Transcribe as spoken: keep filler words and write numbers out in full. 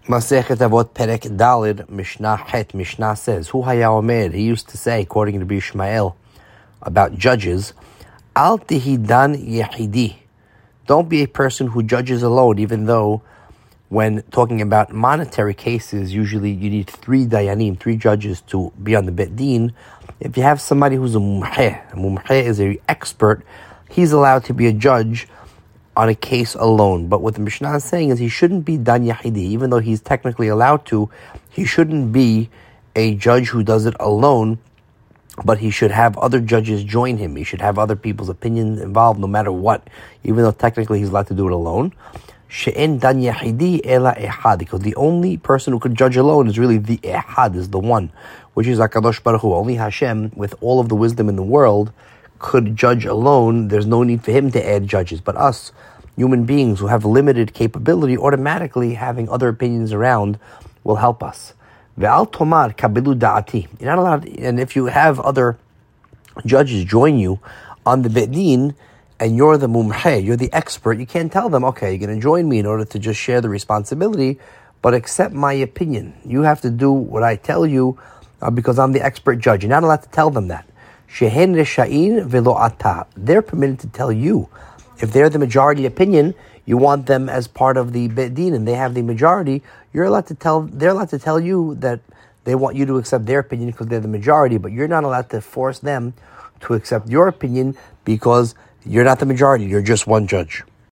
Masechet Avot Perek Dalid Mishnah Het Mishnah says, Hu Haya Omer, he used to say, according to Bishmael, about judges, Al Tihidan Yehidi. Don't be a person who judges alone, even though when talking about monetary cases, usually you need three dayanim, three judges to be on the bet din. If you have somebody who's a mumheh, a mumheh is an expert, he's allowed to be a judge on a case alone. But what the Mishnah is saying is he shouldn't be dan yahidi, even though he's technically allowed to. He shouldn't be a judge who does it alone, but he should have other judges join him. He should have other people's opinions involved no matter what, even though technically he's allowed to do it alone. She'en dan yahidi ela ehad, because the only person who could judge alone is really the ehad, is the one, which is HaKadosh Baruch Hu. Only Hashem, with all of the wisdom in the world, could judge alone. There's no need for him to add judges. But us, human beings who have limited capability, automatically having other opinions around will help us. Ve'al tomar kabilu da'ati. You're not allowed, and if you have other judges join you on the bet din, and you're the mumheh, you're the expert, you can't tell them, okay, you're going to join me in order to just share the responsibility, but accept my opinion. You have to do what I tell you uh, because I'm the expert judge. You're not allowed to tell them that. Shehen resha'in velo ata. They're permitted to tell you. If they're the majority opinion, you want them as part of the bet din, and they have the majority, you're allowed to tell, they're allowed to tell you that they want you to accept their opinion because they're the majority, but you're not allowed to force them to accept your opinion because you're not the majority, you're just one judge.